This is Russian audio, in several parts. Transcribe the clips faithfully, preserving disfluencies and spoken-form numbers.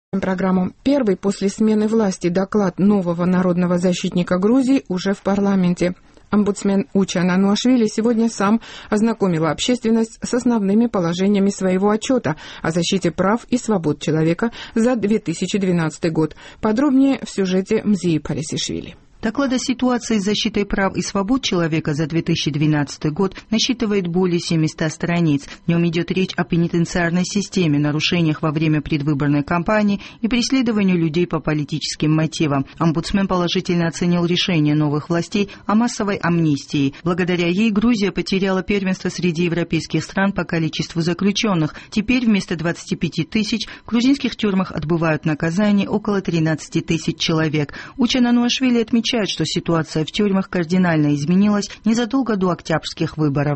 Программу. Первый после смены власти доклад нового народного защитника Грузии уже в парламенте. Омбудсмен Учан Ануашвили сегодня сам ознакомил общественность с основными положениями своего отчета о защите прав и свобод человека за две тысячи двенадцатый год. Подробнее в сюжете Мзии Парисишвили. Доклад о ситуации с защитой прав и свобод человека за две тысячи двенадцатый год насчитывает более семисот страниц. В нем идет речь о пенитенциарной системе, нарушениях во время предвыборной кампании и преследованию людей по политическим мотивам. Омбудсмен положительно оценил решение новых властей о массовой амнистии. Благодаря ей Грузия потеряла первенство среди европейских стран по количеству заключенных. Теперь вместо двадцати пяти тысяч в грузинских тюрьмах отбывают наказание около тринадцати тысяч человек. Учан Ануашвили отмечает, что ситуация в тюрьмах кардинально изменилась незадолго до октябрьских выборов.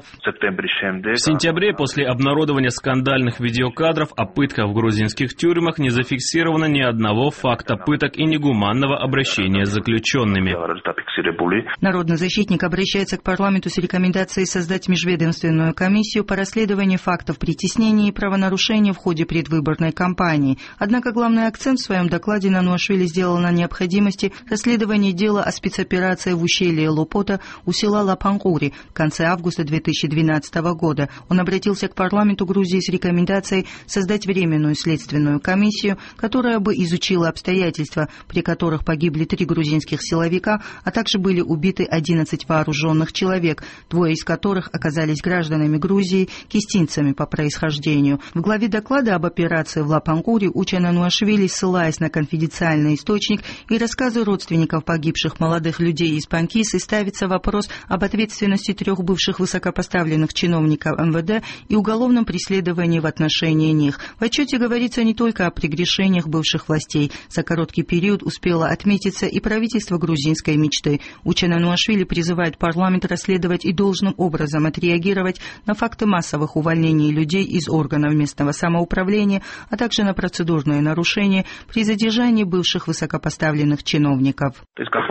В сентябре после обнародования скандальных видеокадров о пытках в грузинских тюрьмах не зафиксировано ни одного факта пыток и негуманного обращения с заключенными. Народный защитник обращается к парламенту с рекомендацией создать межведомственную комиссию по расследованию фактов притеснения и правонарушений в ходе предвыборной кампании. Однако главный акцент в своем докладе Ануашвили сделал на необходимости расследования дела о спецоперации в ущелье Лопота у села Лапангури в конце августа две тысячи двенадцатого года. Он обратился к парламенту Грузии с рекомендацией создать временную следственную комиссию, которая бы изучила обстоятельства, при которых погибли три грузинских силовика, а также были убиты одиннадцать вооруженных человек, двое из которых оказались гражданами Грузии, кистинцами по происхождению. В главе доклада об операции в Лапангури Учан Ануашвили, ссылаясь на конфиденциальный источник и рассказы родственников погибших молодых людей из Панкисы, ставится вопрос об ответственности трех бывших высокопоставленных чиновников эм вэ дэ и уголовном преследовании в отношении них. В отчете говорится не только о прегрешениях бывших властей. За короткий период успело отметиться и правительство грузинской мечты. Учан Ануашвили призывает парламент расследовать и должным образом отреагировать на факты массовых увольнений людей из органов местного самоуправления, а также на процедурные нарушения при задержании бывших высокопоставленных чиновников.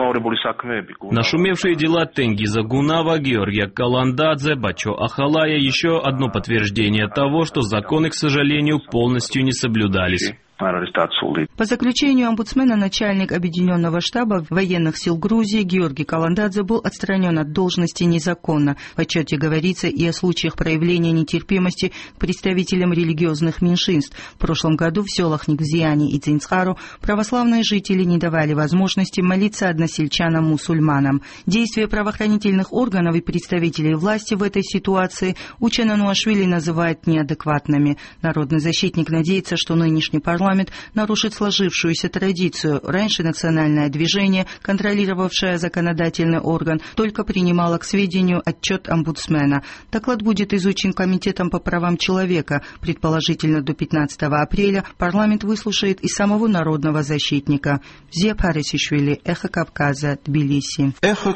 Нашумевшие дела Тенгиза Гунава, Георгия Каландадзе, Бачо Ахалая — еще одно подтверждение того, что законы, к сожалению, полностью не соблюдались. По заключению омбудсмена, начальник Объединенного штаба военных сил Грузии Георгий Каландадзе был отстранен от должности незаконно. В отчете говорится и о случаях проявления нетерпимости к представителям религиозных меньшинств. В прошлом году в селах Никзиане и Цинцхару православные жители не давали возможности молиться односельчанам-мусульманам. Действия правоохранительных органов и представителей власти в этой ситуации Учан Ануашвили называет неадекватными. Народный защитник надеется, что нынешний парламент Парламент нарушит сложившуюся традицию. Раньше национальное движение, контролировавшее законодательный орган, только принимало к сведению отчет омбудсмена. Доклад будет изучен Комитетом по правам человека. Предположительно, до пятнадцатого апреля парламент выслушает и самого народного защитника. Мзия Парисишвили, Эхо Кавказа, Тбилиси.